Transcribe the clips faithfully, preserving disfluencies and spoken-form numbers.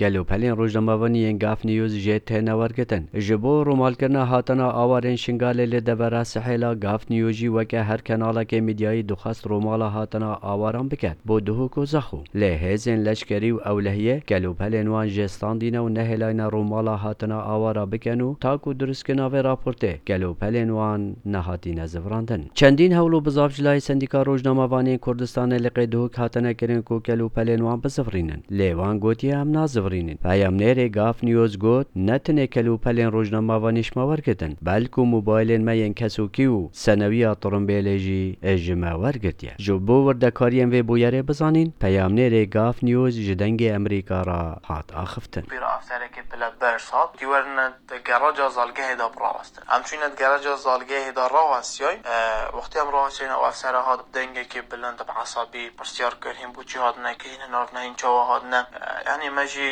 گلوپلین روزنامه‌وانی گاف نیوز جت نورگتن جبو رومال کرنا هاتنا آوارین شنگال لدبر سحلا گاف نیوزی وکه هر کانال که میدیای دخست رومال هاتنا آواران بکد بو دهو کو زخو لهزن لشکری و اولهیه گلوپلین وان جستان دینا و نهلاین رومال هاتنا آوارا بکنو تاکو درست کنا و راپورته گلوپلین وان نهاتین زفراندن چندین هولو بزاف جلای سندیکا روزنامه‌وانی کردستان لقی دهو هاتنا کرن کو گلوپلین وان بزفرینن لیوان گوتی هم نازفرینن پیام نیر گاف نیوز گوت نتنه گلوپلین روزنامه‌وانیش ماورگتن بلکو موبایلین ما ین کسوکیو سنوی طرمبیلجی اجماع ورگتیه جو بو وردکاریم و بویره بزانین پیام نیر گاف نیوز جدنگ امریکا را هات آخفتن بیرا افتره که پلا برسات دیورن گراجا زالگه دا براستن همچنین گراجا زالگه دا راوستیای وقتی هم راوستین او افسره هاد بدنگه که بلند بعصابی پرسیار کریم بو چی هاد نکین ناف نهین چوا هاد نه یعنی مجی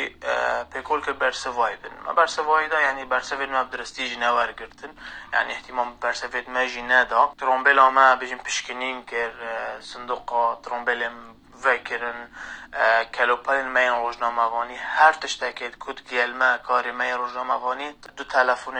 بکل که برسوای بن ما برسوای دا یعنی برسوید ما بدرستیج نوار گرتن یعنی احتمام برسوید مجی ندا ترومبلا ما بجیم پشکنین کر صندوق ترومبلم وکرن کلوپلین مین روزنامه‌وانی هر تشتکید کد گلمه کاری مین روزنامه‌وانی دو تلفن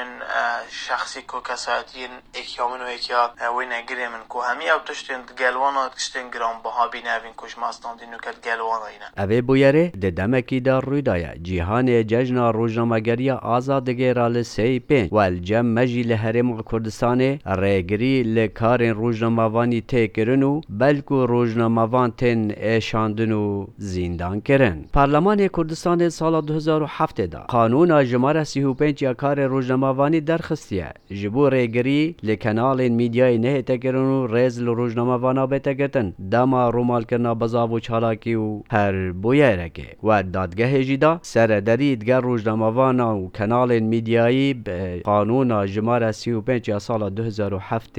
شخصی کو کساتین اکیامن و اکیا وی نگیریم کو همی او تشتین گلوانا تشتین گرام بها بینوین کش ماستاندین نکت گلوانا اینا اوه بویره ددمکی دار روی دایا جیهان جشن روزنامه‌گری آزادگی رال سی پنج و الجم مجی لحرم کردستان ریگری لکارین روزنامه‌وانی تکرنو بلکو روزنامه‌وان تن اشاندنو زندان کرن پارلمان کردستان سال دو هزار و هفت دا قانون جماره سی و پنج یا کار روزنامه‌وانی درخستیه جبو ریگری لکنال میدیای نه تکرنو ریز روزنامه‌وانا بتگرتن دما رومال کرنا بزاو چالاکی و هر بویرکه و دادگاه جدا سردری ادگر روزنامه‌وانا و کنال میدیایی به قانون جماره سی و پنج یا سال دو هزار و هفت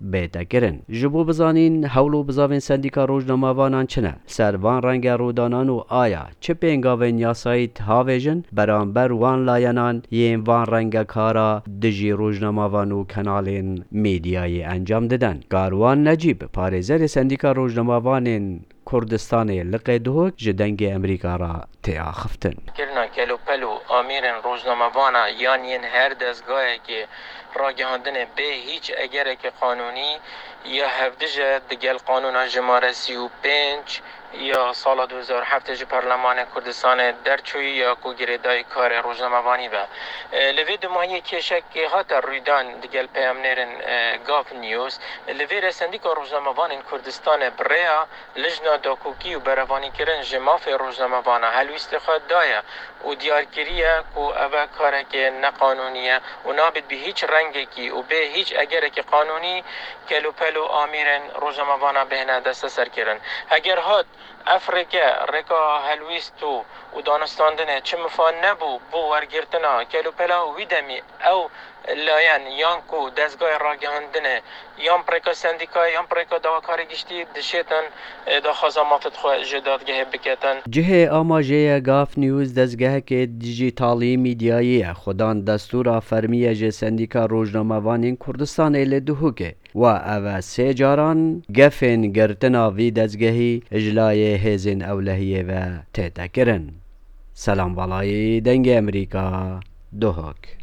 بتگرن جبو بزانین حولو بزاوین سندیکا روزنامه‌وانان چنه سروان رنگ رودانان و آیا چه پنگاوین یاسایت هاویجن برانبر وان لاینان یم وان رنگ کارا دجی روزنامه‌وان و کنالین میدیای انجام دادن گاروان نجیب پارێزەری سندیکا روزنامه‌وانên کردستان لقی دهو جدنگ امریکا را تیاخفتن کرنا کلو پلو آمیرن روزنامه‌وانا یعنی هر دستگاهی که راگهاندن به هیچ اگر که قانونی یا هفدجه دگل قانون جماره سی و پنج یا سال دو هزار و هفت جی پارلمان کردستان درچوی یا کو گریدای کار روزنامه‌وانی و لوی دمایی کشک که هات رویدان دگل پیامنرن گاف نیوز لوی رسندی که روزنامه‌وان کردستان بریا لجنا داکوکی و بروانی کرن جماف روزنامه‌وان هلویست خود دایا و دیارکریه کو اوه کاره که نقانونیه و نابد به هیچ رنگی کی و به هیچ اگر که قانونی کلو پلو آمیرن روزنامه‌وان بهنه دست سر کرن اگر هات افریقا رکا هلویستو و دانستاندنه چه مفان نبو بو ورگرتنا کلو پلا ویدمی او لاین یان کو دستگاه راگهاندنه یان پرکا سندیکای یان پرکا دواکاری گشتی دشیتن دا خازامات خو جدادگه بکتن جه اما جه گاف نیوز دستگاه که دیجیتالی میدیایی خودان دستور فرمیه جه سندیکا روزنامه‌وانین کردستان ایل دهو که و او سه جاران گفن گرتنا وی دستگاهی اجلای هزین اولهیه و تیتا کرن سلام بالای دنگ امریکا دهوک